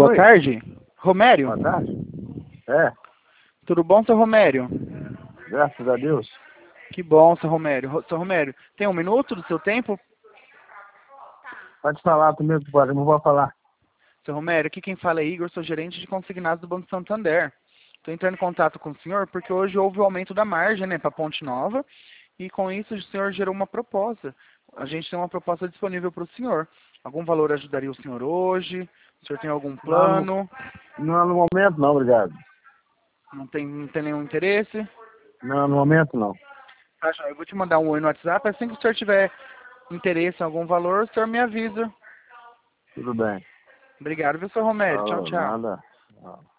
Boa Oi. tarde. Romério? Boa tarde. É, Tudo bom, seu Romério? graças a Deus. Que bom, seu Romério. Seu Romério, tem um minuto do seu tempo? Pode falar comigo, pode, não vou falar. Seu Romério, aqui quem fala é Igor, sou gerente de consignados do Banco Santander. Estou entrando em contato com o senhor porque hoje houve o aumento da margem, né, para Ponte Nova, e com isso o senhor gerou uma proposta. A gente tem uma proposta disponível para o senhor. Algum valor ajudaria o senhor hoje? O senhor tem algum plano? Não, no momento não, obrigado. Não tem nenhum interesse? Não, no momento não. Tá, joia. Eu vou te mandar um oi no WhatsApp. Assim que o senhor tiver interesse em algum valor, o senhor me avisa. Tudo bem. Obrigado, viu, seu Romério? Tchau, Falou, tchau. nada. Não.